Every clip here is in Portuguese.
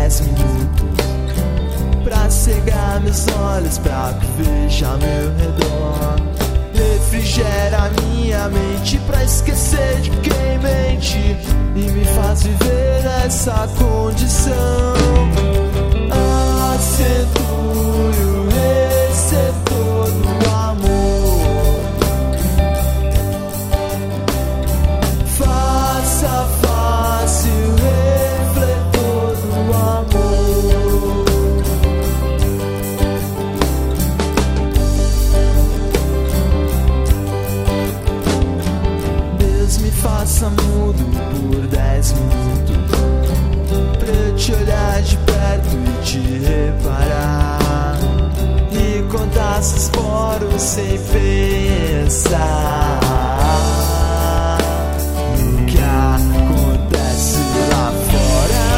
10 minutos pra cegar meus olhos, pra que veja ao meu redor. Refrigera minha mente pra esquecer de quem mente e me faz viver nessa condição. Acentue o receptor do amor, faça fácil o refletor do amor. Deus me faça mudo por 10 minutos pra eu te olhar de perto e te reparar e contar seus poros sem pensar no que acontece lá fora.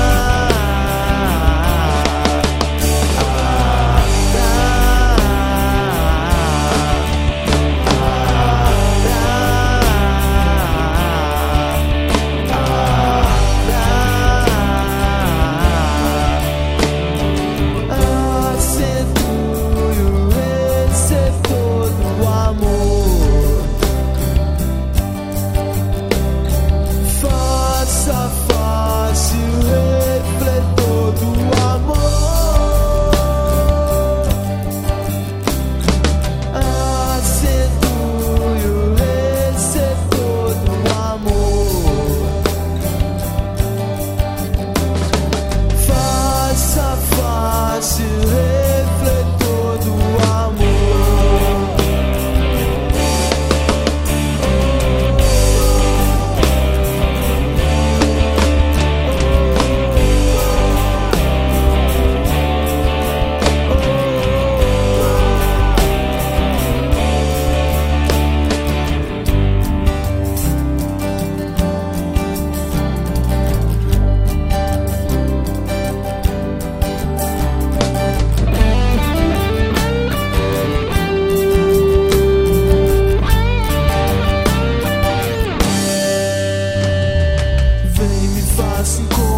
Assim como